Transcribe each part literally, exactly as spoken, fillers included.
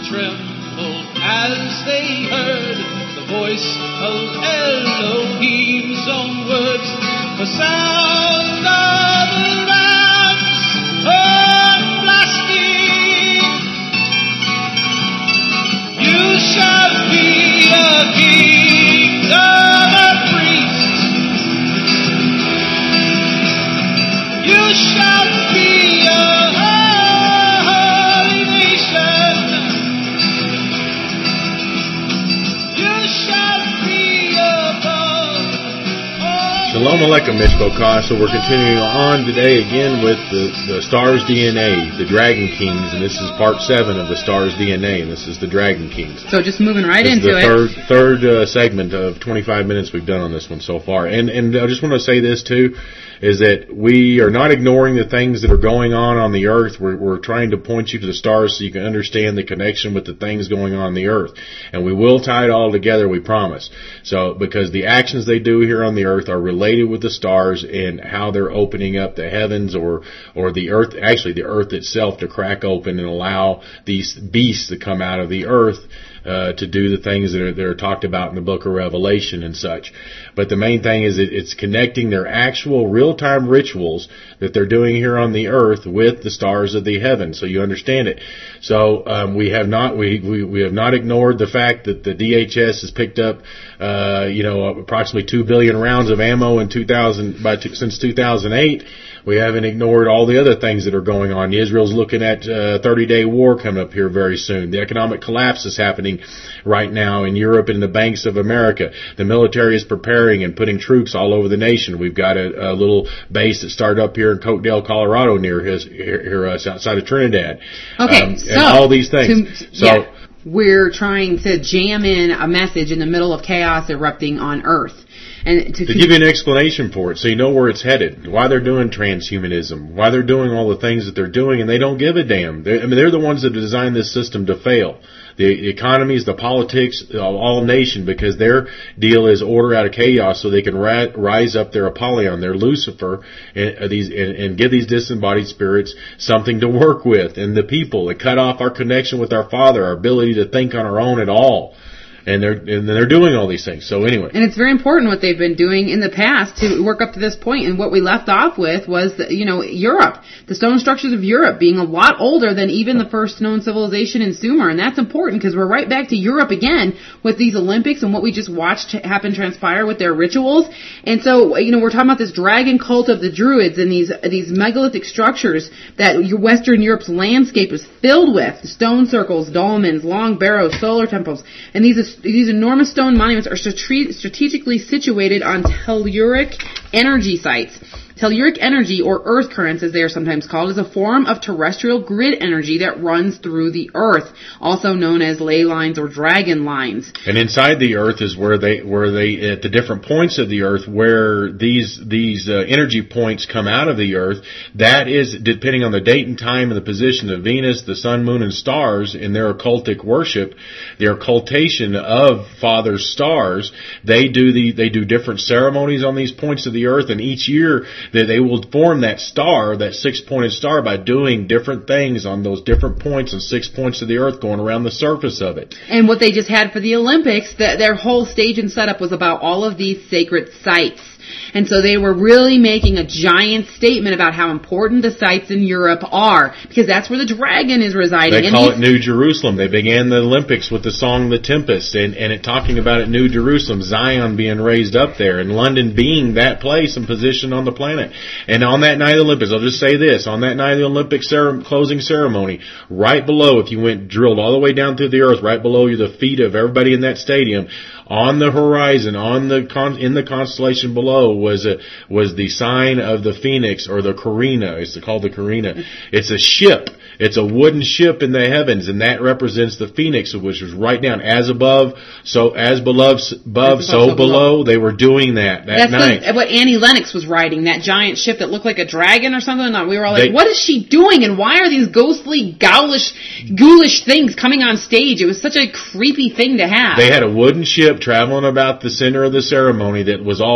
trembled as they heard the voice of Elohim's own words. The sound of the rams are blasting. You shall be a kingdom of priests. You shall be a holy nation. You shall be above all. Shalom Aleichem, Mishpocha. So we're continuing on today again with the, the Stars D N A, the Dragon Kings, and this is part seven of the Stars D N A, and this is the Dragon Kings. So just moving right this into is the it. Third, third uh, segment of twenty-five minutes we've done on this one so far. And, and I just want to say this too, is that we are not ignoring the things that are going on on the earth. We're, we're trying to point you to the stars so you can understand the connection with the things going on on the earth. And we will tie it all together, we promise. So, because the actions they do here on the earth are related with the stars and how they're opening up the heavens or, or the earth, actually the earth itself to crack open and allow these beasts to come out of the earth Uh, to do the things that are, that are talked about in the book of Revelation and such. But the main thing is it, it's connecting their actual real-time rituals that they're doing here on the earth with the stars of the heaven, so you understand it. So um, we have not we, we, we have not ignored the fact that the D H S has picked up uh, you know approximately two billion rounds of ammo in two thousand by two, since two thousand eight. We haven't ignored all the other things that are going on. Israel's looking at a thirty-day war coming up here very soon. The economic collapse is happening right now in Europe and in the banks of America. The military is preparing and putting troops all over the nation. We've got a, a little base that started up here in Cokedale, Colorado, near his here, here us outside of Trinidad. Okay, um, so and all these things. To, so. Yeah, we're trying to jam in a message in the middle of chaos erupting on Earth. And to, to give you an explanation for it, so you know where it's headed, why they're doing transhumanism, why they're doing all the things that they're doing, and they don't give a damn. They're, I mean, they're the ones that designed this system to fail. The economies, the politics, all nation, because their deal is order out of chaos so they can ra- rise up their Apollyon, their Lucifer, and, uh, these, and, and give these disembodied spirits something to work with, and the people. They cut off our connection with our Father, our ability to think on our own at all. And they're and they're doing all these things. So anyway, and it's very important what they've been doing in the past to work up to this point. And what we left off with was, the, you know, Europe, the stone structures of Europe being a lot older than even the first known civilization in Sumer, and that's important because we're right back to Europe again with these Olympics and what we just watched happen transpire with their rituals. And so, you know, we're talking about this dragon cult of the Druids and these these megalithic structures that Western Europe's landscape is filled with: stone circles, dolmens, long barrows, solar temples, and these. These enormous stone monuments are strategically situated on telluric energy sites. Telluric energy, or earth currents as they are sometimes called, is a form of terrestrial grid energy that runs through the earth, also known as ley lines or dragon lines. And inside the earth is where they, where they, at the different points of the earth, where these, these uh, energy points come out of the earth. That is, depending on the date and time and the position of Venus, the sun, moon, and stars in their occultic worship, their occultation of Father's stars, they do the, they do different ceremonies on these points of the earth, and each year, that they will form that star, that six-pointed star, by doing different things on those different points and six points of the earth going around the surface of it. And what they just had for the Olympics, the, their whole stage and setup was about all of these sacred sites. And so they were really making a giant statement about how important the sites in Europe are, because that's where the dragon is residing. They and call it New Jerusalem. They began the Olympics with the song The Tempest, and, and it talking about it, New Jerusalem, Zion being raised up there, and London being that place and position on the planet. And on that night of the Olympics, I'll just say this, on that night of the Olympic cere- closing ceremony, right below, if you went drilled all the way down through the earth, right below you, the feet of everybody in that stadium, on the horizon, on the con- in the constellation below was a, was the sign of the phoenix, or the Carina. It's called the Carina. It's a ship. It's a wooden ship in the heavens, and that represents the phoenix, which was right down as above, so as below, above, so, so below. They were doing that that That's night. The, what Annie Lennox was riding, that giant ship that looked like a dragon or something. And we were all like, they, "What is she doing? And why are these ghostly, ghoulish, ghoulish things coming on stage?" It was such a creepy thing to have. They had a wooden ship traveling about the center of the ceremony that was all beaten down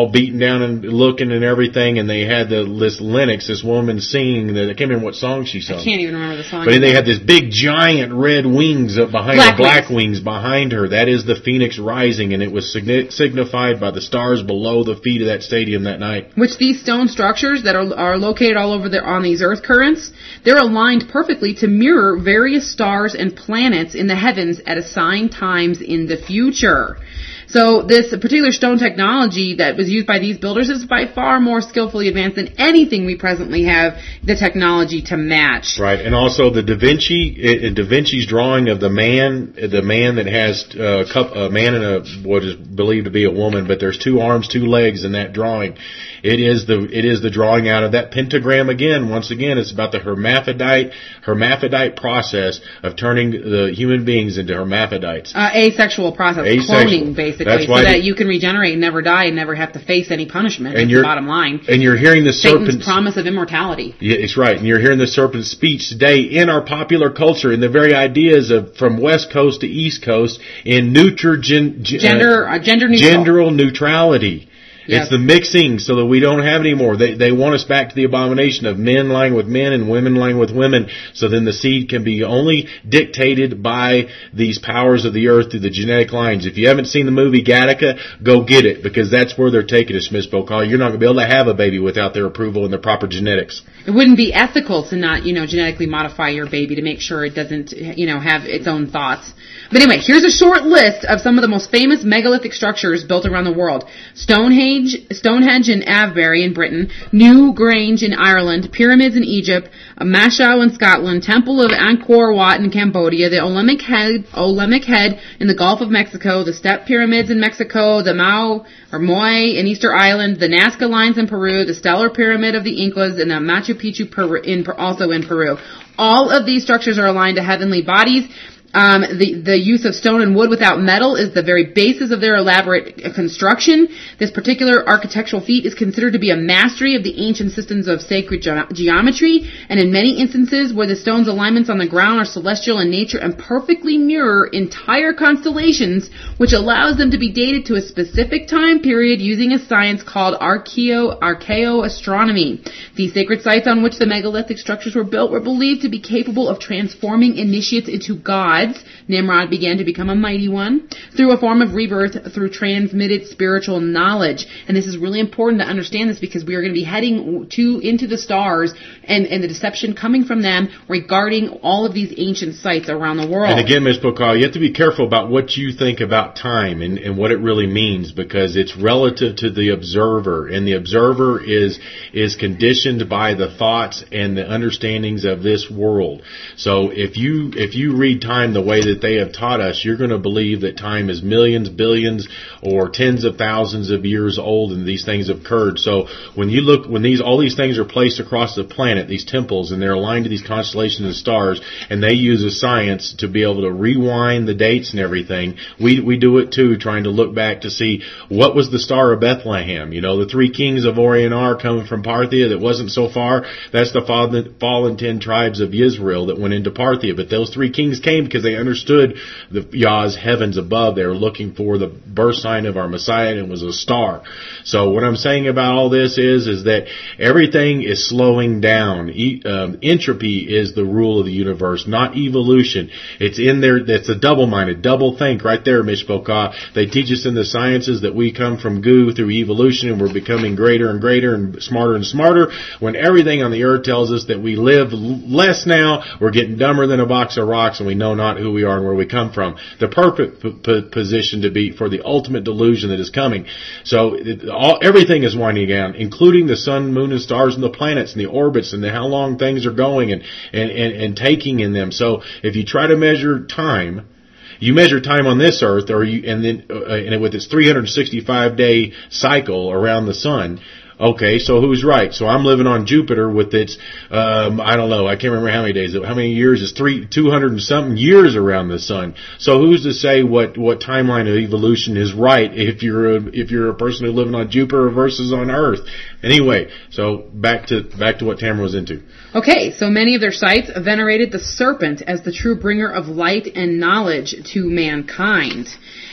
around and looking and everything, and they had the this Lennox, this woman singing. The, I can't remember what song she sung. I can't even remember the song. But then they had this big, giant red wings up behind Black her, black wings. wings behind her. That is the Phoenix rising, and it was signi- signified by the stars below the feet of that stadium that night. Which these stone structures that are, are located all over there on these earth currents, they're aligned perfectly to mirror various stars and planets in the heavens at assigned times in the future. So this particular stone technology that was used by these builders is by far more skillfully advanced than anything we presently have the technology to match. Right, and also the Da Vinci, it, Da Vinci's drawing of the man, the man that has uh, cup, a man and a what is believed to be a woman, but there's two arms, two legs in that drawing. It is the it is the drawing out of that pentagram again. Once again, it's about the hermaphrodite hermaphrodite process of turning the human beings into hermaphrodites. Uh, asexual process, Asexual. cloning basically, That's so why that the, you can regenerate and never die and never have to face any punishment. And That's you're, the bottom line. And you're hearing the Satan's serpent's promise of immortality. Yeah, it's right. And you're hearing the serpent's speech today in our popular culture, and the very ideas of from West Coast to East Coast in nutrigen, Gender, uh, gender neutral. Genderal neutrality. Yes. It's the mixing so that we don't have any more. They they want us back to the abomination of men lying with men and women lying with women, so then the seed can be only dictated by these powers of the earth through the genetic lines. If you haven't seen the movie Gattaca, go get it, because that's where they're taking us, Miss Bokal. You're not going to be able to have a baby without their approval and their proper genetics. It wouldn't be ethical to not, you know, genetically modify your baby to make sure it doesn't, you know, have its own thoughts. But anyway, here's a short list of some of the most famous megalithic structures built around the world. Stonehenge, Stonehenge in Avebury in Britain, New Grange in Ireland, pyramids in Egypt, Mashau in Scotland, Temple of Angkor Wat in Cambodia, the Olympic Head, Olympic Head in the Gulf of Mexico, the Step Pyramids in Mexico, the Mao or Moai in Easter Island, the Nazca Lines in Peru, the Stellar Pyramid of the Incas, and the Machu Picchu Peru, in, also in Peru. All of these structures are aligned to heavenly bodies. Um, the, the use of stone and wood without metal is the very basis of their elaborate construction. This particular architectural feat is considered to be a mastery of the ancient systems of sacred ge- geometry, and in many instances where the stone's alignments on the ground are celestial in nature and perfectly mirror entire constellations, which allows them to be dated to a specific time period using a science called archeo, archaeoastronomy. These sacred sites on which the megalithic structures were built were believed to be capable of transforming initiates into gods. Nimrod began to become a mighty one through a form of rebirth through transmitted spiritual knowledge. And this is really important to understand this, because we are going to be heading to into the stars and, and the deception coming from them regarding all of these ancient sites around the world. And again, Miz Bokal, you have to be careful about what you think about time and, and what it really means, because it's relative to the observer, and the observer is is conditioned by the thoughts and the understandings of this world. So if you if you read time the way that they have taught us, you're going to believe that time is millions, billions, or tens of thousands of years old, and these things have occurred. So when you look, when these all these things are placed across the planet, these temples, and they're aligned to these constellations of stars, and they use a science to be able to rewind the dates and everything, we we do it too, trying to look back to see what was the Star of Bethlehem. You know, the three kings of Orient are coming from Parthia. That wasn't so far. That's the fallen, fallen ten tribes of Israel that went into Parthia. But those three kings came because they understood the Yah's heavens above. They were looking for the birth sign of our Messiah, and it was a star. So what I'm saying about all this is, is that everything is slowing down. E- um, entropy is the rule of the universe, not evolution. It's in there. That's a double-minded, double think right there, Mishpoka. They teach us in the sciences that we come from goo through evolution, and we're becoming greater and greater and smarter and smarter, when everything on the earth tells us that we live less now, we're getting dumber than a box of rocks, and we know not who we are and where we come from. The perfect p- p- position to be for the ultimate delusion that is coming. So it, all, everything is winding down, including the sun, moon, and stars, and the planets, and the orbits, and the, how long things are going and, and, and, and taking in them. So if you try to measure time, you measure time on this earth, or you, and then uh, and with its three hundred sixty-five day cycle around the sun. Okay, so who's right? So I'm living on Jupiter with its, um, I don't know, I can't remember how many days, how many years, it's three, two hundred and something years around the sun. So who's to say what, what timeline of evolution is right if you're a, if you're a person who's living on Jupiter versus on Earth? Anyway, so back to, back to what Tamara was into. Okay, so many of their sites venerated the serpent as the true bringer of light and knowledge to mankind.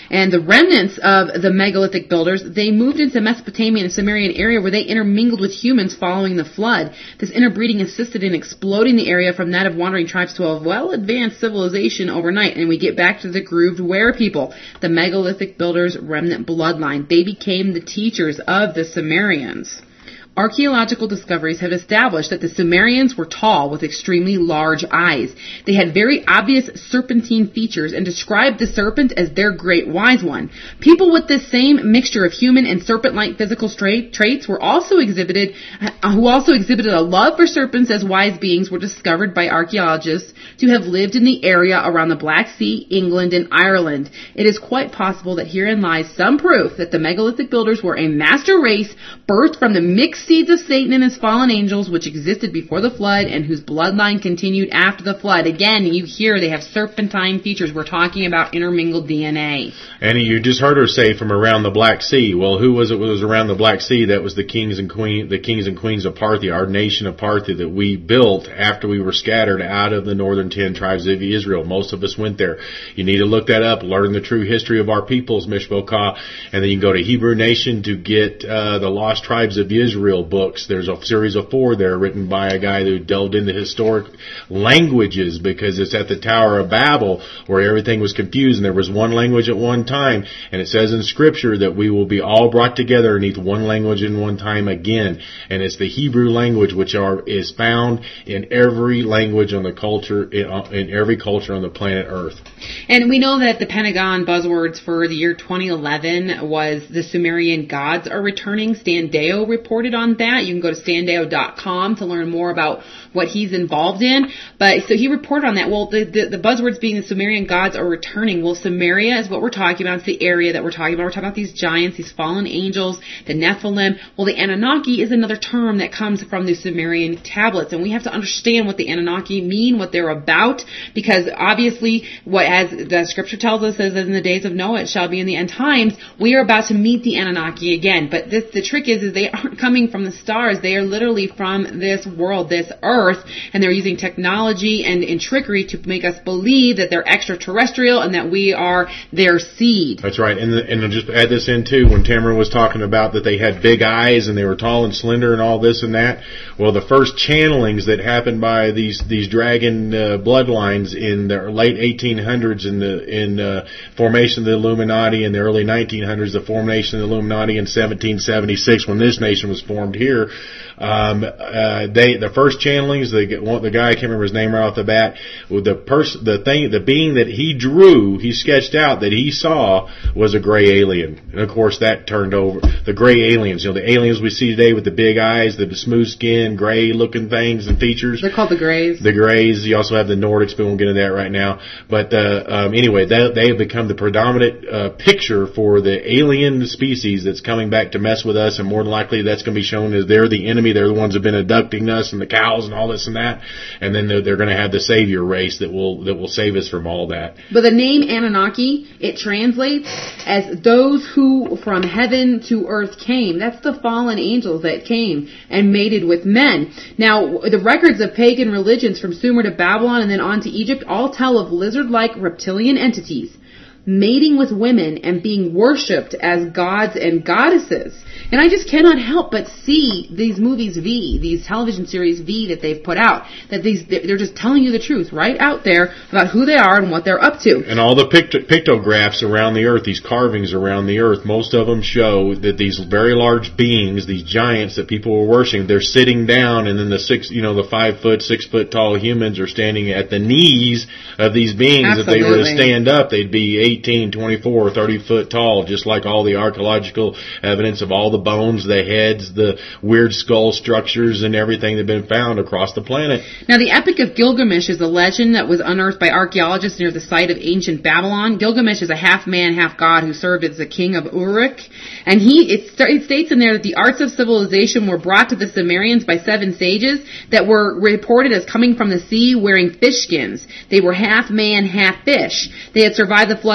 And the remnants of the megalithic builders, they moved into Mesopotamian and Sumerian area where they intermingled with humans following the flood. This interbreeding assisted in exploding the area from that of wandering tribes to a well-advanced civilization overnight. And we get back to the grooved were people, the megalithic builders' remnant bloodline. They became the teachers of the Sumerians. Archaeological discoveries have established that the Sumerians were tall with extremely large eyes. They had very obvious serpentine features and described the serpent as their great wise one. People with this same mixture of human and serpent-like physical tra- traits were also exhibited, uh, who also exhibited a love for serpents as wise beings, were discovered by archaeologists to have lived in the area around the Black Sea, England, and Ireland. It is quite possible that herein lies some proof that the megalithic builders were a master race birthed from the mixed seeds of Satan and his fallen angels, which existed before the flood and whose bloodline continued after the flood. Again, you hear they have serpentine features. We're talking about intermingled D N A. And you just heard her say from around the Black Sea. Well, who was it was around the Black Sea? That was the kings and queen, the kings and queens of Parthia, our nation of Parthia that we built after we were scattered out of the northern ten tribes of Israel. Most of us went there. You need to look that up, learn the true history of our peoples, Mishpokah, and then you can go to Hebrew Nation to get uh, the Lost Tribes of Israel books. There's a series of four there written by a guy who delved into historic languages, because it's at the Tower of Babel where everything was confused and there was one language at one time, and it says in Scripture that we will be all brought together beneath one language in one time again, and it's the Hebrew language, which are is found in every language on the culture in, in every culture on the planet Earth. And we know that the Pentagon buzzwords for the year twenty eleven was the Sumerian gods are returning. Stan Deyo reported on that. You can go to stan deyo dot com to learn more about what he's involved in. But so he reported on that. Well, the, the, the buzzwords being the Sumerian gods are returning. Well, Sumeria is what we're talking about. It's the area that we're talking about. We're talking about these giants, these fallen angels, the Nephilim. Well, the Anunnaki is another term that comes from the Sumerian tablets. And we have to understand what the Anunnaki mean, what they're about, because obviously what as the scripture tells us is in the days of Noah it shall be in the end times, we are about to meet the Anunnaki again. But this, the trick is, is they aren't coming from the stars. They are literally from this world, this earth, and they're using technology and, and trickery to make us believe that they're extraterrestrial and that we are their seed. That's right. And, the, and I'll just add this in too, when Tamara was talking about that they had big eyes and they were tall and slender and all this and that. Well, the first channelings that happened by these these dragon uh, bloodlines in the late eighteen hundreds, in the in uh, formation of the Illuminati, in the early nineteen hundreds, the formation of the Illuminati in seventeen seventy-six, when this nation was formed here. Um, uh, they, the first channelings, the, the guy, I can't remember his name right off the bat, the person, the thing, the being that he drew, he sketched out that he saw was a gray alien. And of course that turned over, the gray aliens, you know, the aliens we see today with the big eyes, the smooth skin, gray looking things and features. They're called the Greys. The Greys. You also have the Nordics, but we won't get into that right now. But, uh, um, anyway, they, they have become the predominant, uh, picture for the alien species that's coming back to mess with us, and more than likely that's going to be shown as they're the enemy. They're the ones who've been abducting us and the cows and all this and that. And then they're, they're going to have the savior race that will that will save us from all that. But the name Anunnaki, it translates as those who from heaven to earth came. That's the fallen angels that came and mated with men. Now, the records of pagan religions from Sumer to Babylon and then on to Egypt all tell of lizard-like reptilian entities mating with women and being worshipped as gods and goddesses. And I just cannot help but see these movies V, these television series V that they've put out, that these they're just telling you the truth right out there about who they are and what they're up to. And all the pict- pictographs around the earth, these carvings around the earth, most of them show that these very large beings, these giants that people were worshiping, they're sitting down, and then the six, you know, the five foot, six foot tall humans are standing at the knees of these beings. Absolutely. If they were to stand up, they'd be eighteen, twenty-four, thirty foot tall, just like all the archaeological evidence of all the bones, the heads, the weird skull structures, and everything that have been found across the planet. Now, the Epic of Gilgamesh is a legend that was unearthed by archaeologists near the site of ancient Babylon. Gilgamesh is a half-man, half-god who served as the king of Uruk. And he it, it states in there that the arts of civilization were brought to the Sumerians by seven sages that were reported as coming from the sea wearing fish skins. They were half man, half fish. They had survived the flood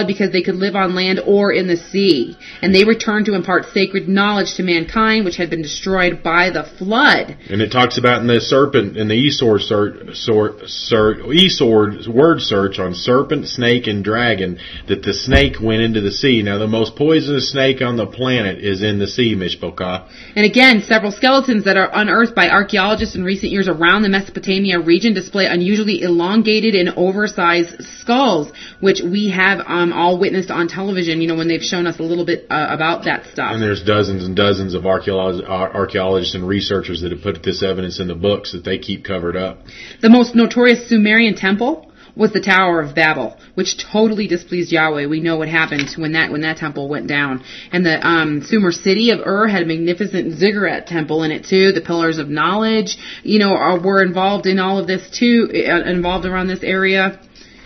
valid because they could live on land or in the sea. And they returned to impart sacred knowledge to mankind, which had been destroyed by the flood. And it talks about in the serpent, in the e-sword, search, sword, search, e-sword word search on serpent, snake, and dragon, that the snake went into the sea. Now, the most poisonous snake on the planet is in the sea, Mishpokah. And again, several skeletons that are unearthed by archaeologists in recent years around the Mesopotamia region display unusually elongated and oversized skulls, which we have um, all witnessed on television, you know, when they've shown us a little bit uh, about that stuff. And there's dozens and dozens of archaeolog- archaeologists and researchers that have put this evidence in the books that they keep covered up. The most notorious Sumerian temple was the Tower of Babel, which totally displeased Yahweh. We know what happened when that when that temple went down. And the um, Sumer city of Ur had a magnificent ziggurat temple in it too. The pillars of knowledge, you know, are, were involved in all of this too, uh, involved around this area.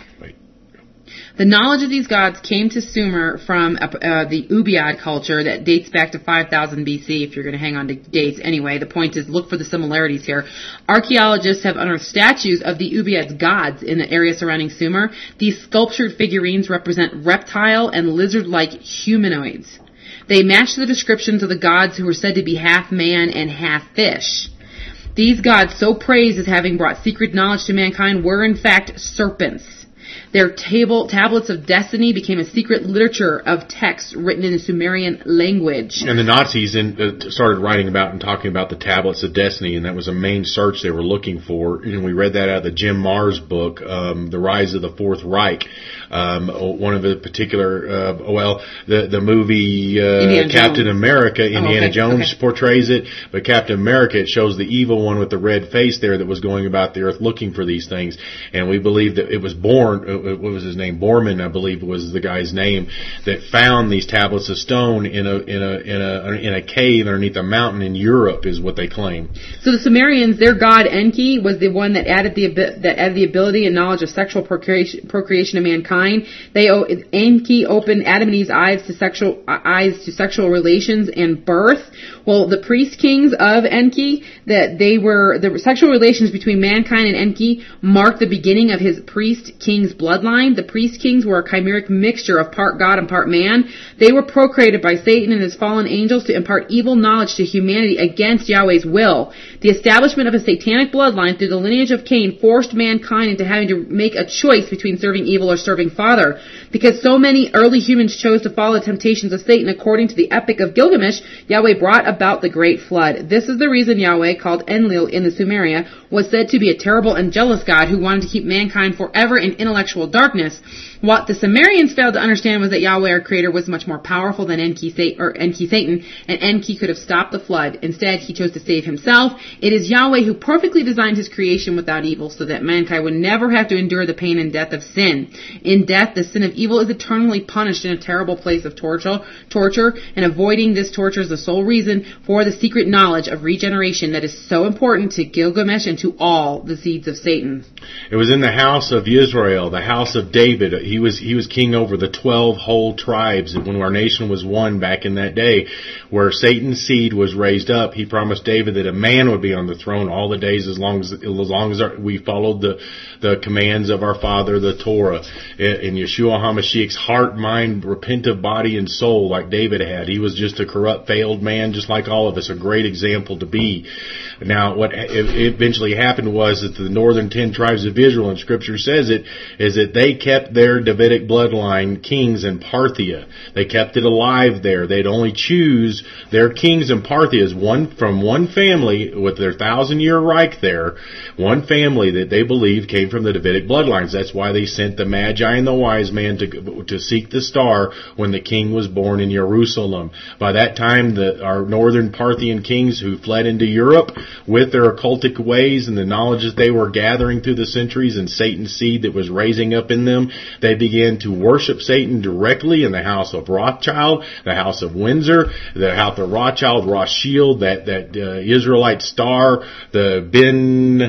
The knowledge of these gods came to Sumer from uh, uh, the Ubaid culture that dates back to five thousand B C, if you're going to hang on to dates. Anyway, the point is, look for the similarities here. Archaeologists have unearthed statues of the Ubaid gods in the area surrounding Sumer. These sculptured figurines represent reptile and lizard-like humanoids. They match the descriptions of the gods who were said to be half man and half fish. These gods, so praised as having brought secret knowledge to mankind, were in fact serpents. Their table, tablets of destiny became a secret literature of texts written in the Sumerian language. And the Nazis in, uh, started writing about and talking about the tablets of destiny, and that was a main search they were looking for. And we read that out of the Jim Marrs book, um, The Rise of the Fourth Reich. Um, one of the particular, uh, well, the the movie uh, Captain Jones. America, Indiana oh, okay. Jones okay. portrays it, but Captain America, it shows the evil one with the red face there that was going about the earth looking for these things. And we believe that it was born, uh, what was his name? Borman, I believe was the guy's name, that found these tablets of stone in a in a in a in a cave underneath a mountain in Europe, is what they claim. So the Sumerians, their god Enki was the one that added the that added the ability and knowledge of sexual procreation, procreation to mankind. They Enki opened Adam and Eve's eyes to sexual eyes to sexual relations and birth. Well, the priest kings of Enki, that they were the sexual relations between mankind and Enki marked the beginning of his priest king's bloodline. The priest kings were a chimeric mixture of part God and part man. They were procreated by Satan and his fallen angels to impart evil knowledge to humanity against Yahweh's will. The establishment of a satanic bloodline through the lineage of Cain forced mankind into having to make a choice between serving evil or serving Father. Because so many early humans chose to follow the temptations of Satan, according to the Epic of Gilgamesh, Yahweh brought about the Great Flood. This is the reason Yahweh, called Enlil in the Sumeria, was said to be a terrible and jealous God who wanted to keep mankind forever in intellectual darkness. What the Sumerians failed to understand was that Yahweh, our Creator, was much more powerful than Enki, or Enki Satan, and Enki could have stopped the flood. Instead, he chose to save himself. It is Yahweh who perfectly designed his creation without evil, so that mankind would never have to endure the pain and death of sin. In death, the sin of evil is eternally punished in a terrible place of torture, torture, and avoiding this torture is the sole reason for the secret knowledge of regeneration that is so important to Gilgamesh and to all the seeds of Satan. It was in the house of Israel, the house of David. He was he was king over the twelve whole tribes when our nation was one back in that day, where Satan's seed was raised up. He promised David that a man would be on the throne all the days as long as as long as our, we followed the the commands of our Father, the Torah. In Yeshua HaMashiach's heart, mind, repentant body, and soul, like David had. He was just a corrupt, failed man, just like all of us. A great example to be. Now, what eventually happened was that the northern ten tribes of Israel, and Scripture says it, is that they kept their Davidic bloodline kings in Parthia. They kept it alive there. They'd only choose their kings in Parthia as one from one family with their thousand-year Reich there, one family that they believed came from the Davidic bloodlines. That's why they sent the Magi and the wise man to to seek the star when the king was born in Jerusalem. By that time, the, our northern Parthian kings who fled into Europe with their occultic ways and the knowledge that they were gathering through the centuries and Satan's seed that was raising up in them, they began to worship Satan directly in the house of Rothschild, the house of Windsor, the house of Rothschild, Rothschild, that, that uh, Israelite star, the Ben...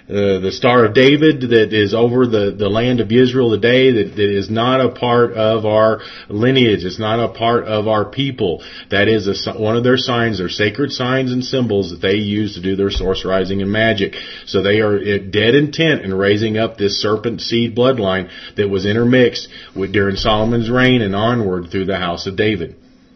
uh, the Star of David that is over the, the land of Israel today, that, that is not a part of our lineage. It's not a part of our people. That is a, one of their signs, their sacred signs and symbols that they use to do their sorcerizing and magic. So they are dead intent in raising up this serpent seed bloodline that was intermixed with, during Solomon's reign and onward through the house of David.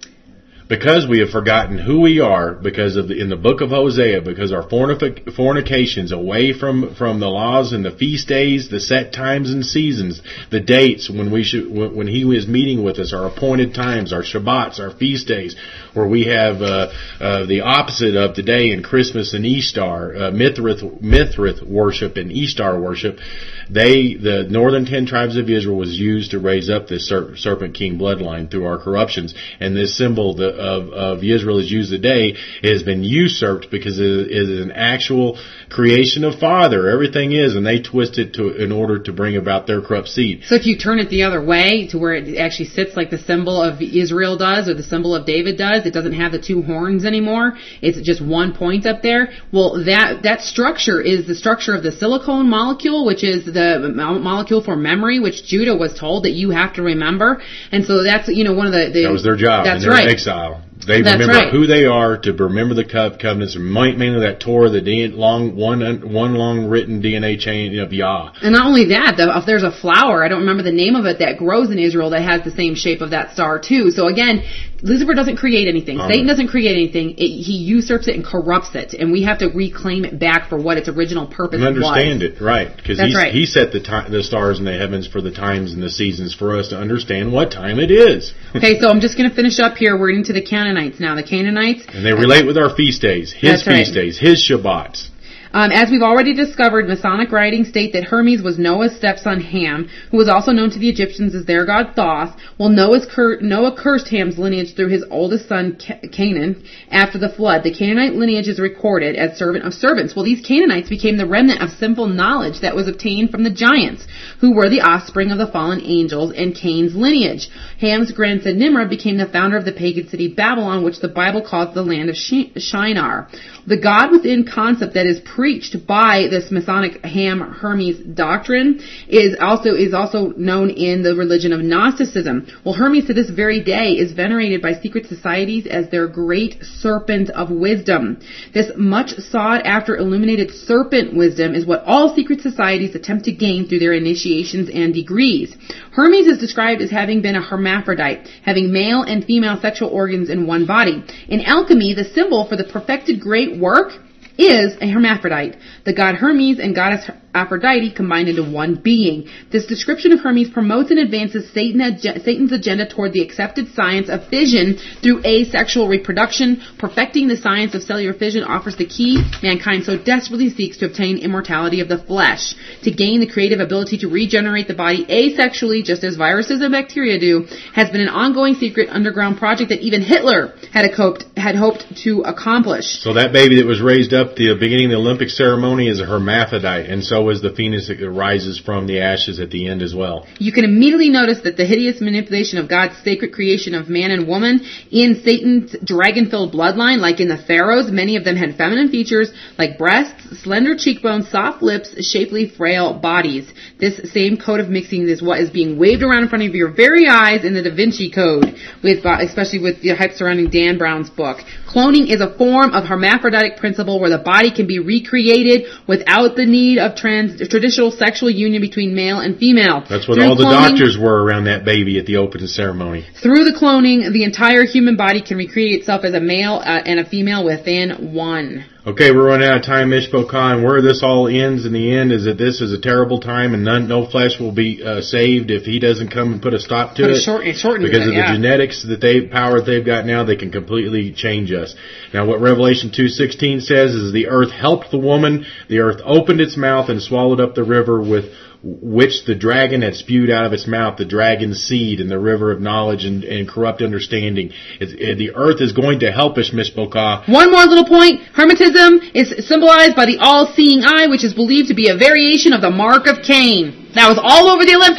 Because we have forgotten who we are, because of the, in the book of Hosea, because our fornic- fornications away from, from the laws and the feast days, the set times and seasons, the dates when we should, when, when He is meeting with us, our appointed times, our Shabbats, our feast days, where we have uh, uh, the opposite of today in Christmas and Ishtar, uh, Mithrith, Mithrith worship and Ishtar worship. They, the northern ten tribes of Israel, was used to raise up this ser- serpent king bloodline through our corruptions, and this symbol the, of, of Israel is used today. It has been usurped because it is an actual creation of Father. Everything is, and they twist it to in order to bring about their corrupt seed. So if you turn it the other way to where it actually sits like the symbol of Israel does or the symbol of David does, it doesn't have the two horns anymore. It's just one point up there. Well, that that structure is the structure of the silicone molecule, which is the molecule for memory, which Judah was told that you have to remember. And so that's, you know, one of the... the that was their job. That's and they're right. in exile. They That's remember right. who they are, to remember the covenants, mainly that Torah, the D N A, long one one long written D N A chain of Yah. And not only that, the, if there's a flower, I don't remember the name of it, that grows in Israel that has the same shape of that star too. So again, Lucifer doesn't create anything. Um, Satan doesn't create anything. It, he usurps it and corrupts it, and we have to reclaim it back for what its original purpose was. And understand was. it, right? Because right. he set the ti- the stars in the heavens for the times and the seasons for us to understand what time it is. Okay, so I'm just going to finish up here. We're into the Canaanites now. The Canaanites. And they relate with our feast days, his That's feast right. days, his Shabbats. Um, as we've already discovered, Masonic writings state that Hermes was Noah's stepson Ham, who was also known to the Egyptians as their god Thoth. Well, Noah's cur- Noah cursed Ham's lineage through his oldest son Ca- Canaan after the flood. The Canaanite lineage is recorded as servant of servants. Well, these Canaanites became the remnant of simple knowledge that was obtained from the giants, who were the offspring of the fallen angels and Cain's lineage. Ham's grandson Nimrod became the founder of the pagan city Babylon, which the Bible calls the land of Shinar. The God within concept that is preached by this Masonic Ham Hermes doctrine is also is also known in the religion of Gnosticism. Well, Hermes to this very day is venerated by secret societies as their great serpent of wisdom. This much sought after illuminated serpent wisdom is what all secret societies attempt to gain through their initiations and degrees. Hermes is described as having been a hermaphrodite, having male and female sexual organs in one body. In alchemy, the symbol for the perfected great work is a hermaphrodite. The god Hermes and goddess Aphrodite combined into one being. This description of Hermes promotes and advances Satan, Satan's agenda toward the accepted science of fission through asexual reproduction. Perfecting the science of cellular fission offers the key mankind so desperately seeks to obtain immortality of the flesh, to gain the creative ability to regenerate the body asexually, just as viruses and bacteria do, has been an ongoing secret underground project that even Hitler had, hoped, had hoped to accomplish. So that baby that was raised up the beginning of the Olympic ceremony is a hermaphrodite, and so is the phoenix that rises from the ashes at the end as well. You can immediately notice that the hideous manipulation of God's sacred creation of man and woman in Satan's dragon-filled bloodline, like in the pharaohs, many of them had feminine features like breasts, slender cheekbones, soft lips, shapely, frail bodies. This same code of mixing is what is being waved around in front of your very eyes in the Da Vinci Code, with uh, especially with the hype surrounding Dan Brown's book. Cloning is a form of hermaphroditic principle where the body can be recreated without the need of trans, traditional sexual union between male and female. That's what Through all the cloning, doctors were around that baby at the opening ceremony. Through the cloning, the entire human body can recreate itself as a male uh, and a female within one. Okay, we're running out of time, Mishpocha, and where this all ends in the end is that this is a terrible time and none, no flesh will be uh, saved if he doesn't come and put a stop to Put it. a short, shorten because it, of yeah. the genetics that they power that they've got now, they can completely change us. Now, what Revelation two sixteen says is the earth helped the woman, the earth opened its mouth and swallowed up the river with which the dragon had spewed out of its mouth, the dragon's seed and the river of knowledge and, and corrupt understanding. It's, it, the earth is going to help us, Mishpocha. One more little point. Hermetism is symbolized by the all-seeing eye, which is believed to be a variation of the mark of Cain. That was all over the Olympics.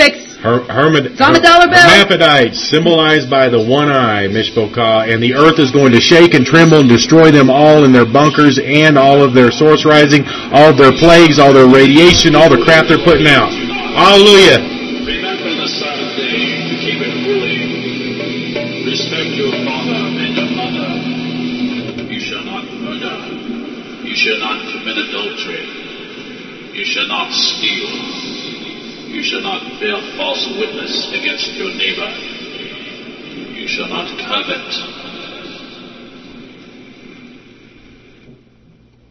Her, hermid, It's on the dollar bill. Hermaphrodites, symbolized by the one eye, Mishpokah, and the earth is going to shake and tremble and destroy them all in their bunkers and all of their sorcerizing, all of their plagues, all their radiation, all the crap they're putting out. Hallelujah. Remember the Sabbath day to keep it holy. Respect your father and your mother. You shall not murder. You shall not commit adultery. You shall not steal. You shall not bear false witness against your neighbor. You shall not covet.